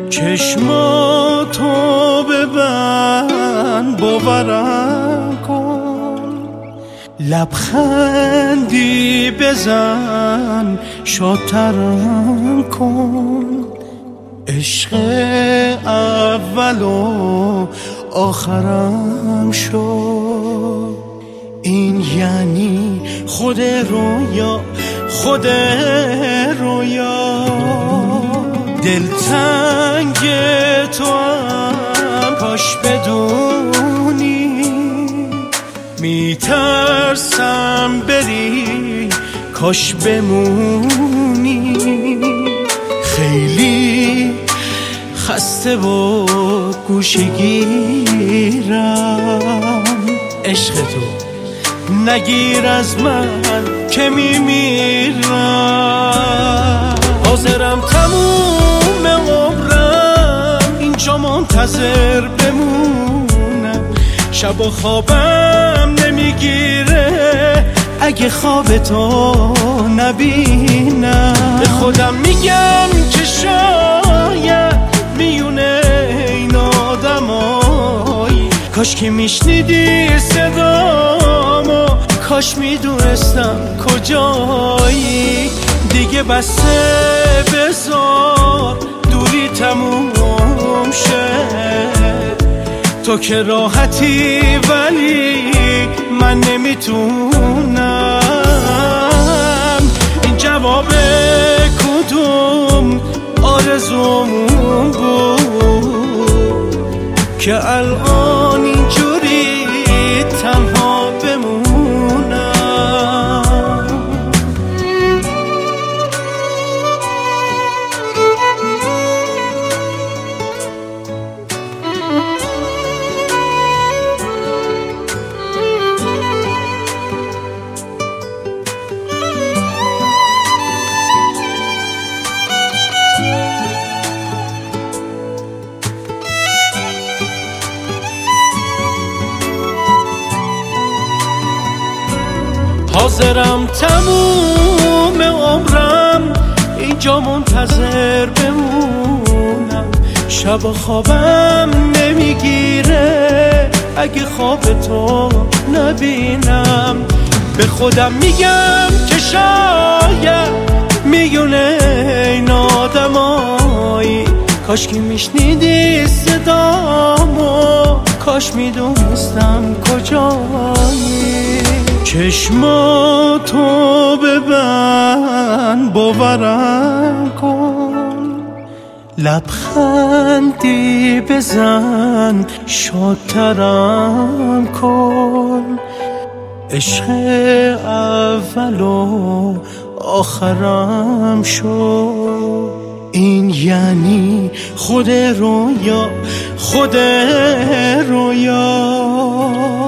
چشماتو ببند باورم کن، لبخندی بزن شادترم کن. عشق اول و آخرم شد، این یعنی خود رویا، خود رویا. دلتنگ تو هم کاش بدونی، میترسم بری کاش بمونی. خیلی خسته و گوشه‌گیرم، عشق تو نگیر از من که میمیرم. حاضرم تموم عمرم اینجا منتظر بمونم، شب و خوابم نمیگیره اگه خواب تو نبینم. به خودم میگم که شاید میونه این آدمایی، کاش که میشنیدی صدامو، کاش میدونستم کجایی. دیگه بسه بذار دوری تموم شه، تو که راحتی ولی من نمیتونم. این جواب کدوم آرزومون بود که الان اینجوری تنها بمونم. حاضرم تموم عمرم اینجا منتظر بمونم، شب و خوابم نمیگیره اگه خواب تو نبینم. به خودم میگم که شاید میونه این آدمایی، کاش که میشنیدی صدامو، کاش میدونستم کجایی. چشماتو ببند باورم کن، لبخندی بزن شادترم کن. عشق اول و آخرم شد، این یعنی خود رویا، خود رویا.